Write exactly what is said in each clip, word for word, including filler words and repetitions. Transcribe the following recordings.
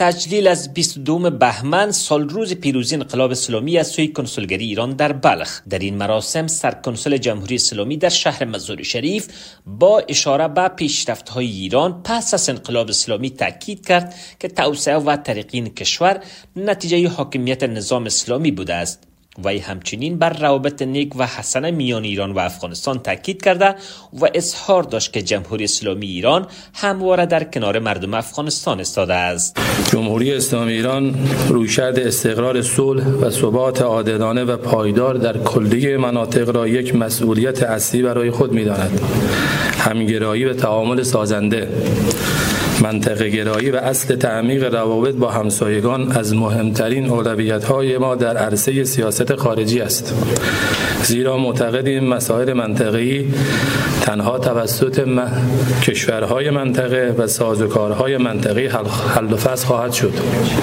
تجلیل از بیست و دوم بهمن سال روز پیروزی انقلاب اسلامی از سوی کنسولگری ایران در بلخ. در این مراسم سرکنسول جمهوری اسلامی در شهر مزار شریف با اشاره به پیشرفت‌های ایران پس از انقلاب اسلامی تاکید کرد که توسعه و ترقی کشور نتیجه حاکمیت نظام اسلامی بوده است. وی همچنین بر روابط نیک و حسنه میان ایران و افغانستان تاکید کرده و اظهار داشت که جمهوری اسلامی ایران همواره در کنار مردم افغانستان ایستاده است. جمهوری اسلامی ایران رویکرد استقرار صلح و ثبات عادلانه و پایدار در کلیه مناطق را یک مسئولیت اصلی برای خود می‌داند. همگرایی و تعامل سازنده، منطقه گرایی و اصل تعمیق روابط با همسایگان از مهمترین اولویت‌های ما در عرصه سیاست خارجی است، زیرا معتقدیم مسائل منطقه‌ای تنها توسط م... کشورهای منطقه و سازوکارهای منطقه‌ای حل و فصل خواهد شد.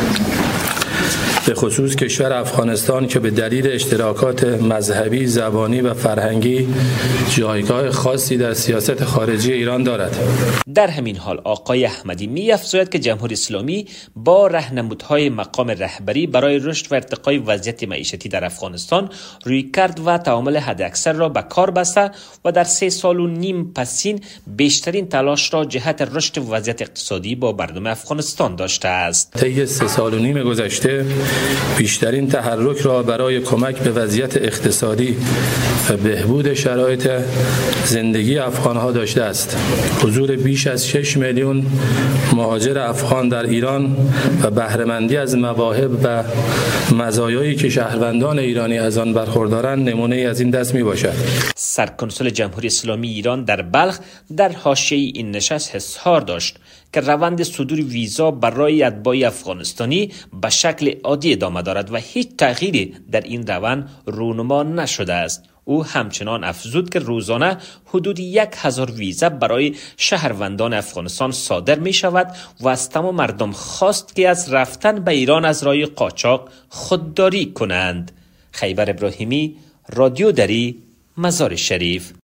به خصوص کشور افغانستان که به دلیل اشتراکات مذهبی، زبانی و فرهنگی جایگاه خاصی در سیاست خارجی ایران دارد. در همین حال آقای احمدی می‌افزاید که جمهوری اسلامی با راهنمودهای مقام رهبری برای رشد و ارتقای وضعیت معیشتی در افغانستان رویکرد و تعامل حداکثر را به کار بسته و در سه سال و نیم پسین بیشترین تلاش را جهت رشد وضعیت اقتصادی با مردم افغانستان داشته است. طی سه سال و نیم گذشته بیشترین تحرک را برای کمک به وضعیت اقتصادی و بهبود شرایط زندگی افغان‌ها داشته است. حضور بیش از شش میلیون مهاجر افغان در ایران و بهره‌مندی از مواهب و مزایایی که شهروندان ایرانی از آن برخوردارند نمونه از این دست میباشد. سرکنسول جمهوری اسلامی ایران در بلخ در حاشیه این نشست اظهار داشت که روند صدور ویزا برای اتباع افغانستانی به شکل عادی ادامه دارد و هیچ تغییری در این روند رونما نشده است. او همچنان افزود که روزانه حدود یک هزار ویزا برای شهروندان افغانستان صادر می شود و از تمام مردم خواست که از رفتن به ایران از راه قاچاق خودداری کنند. خیبر ابراهیمی، رادیو دری، مزار شریف.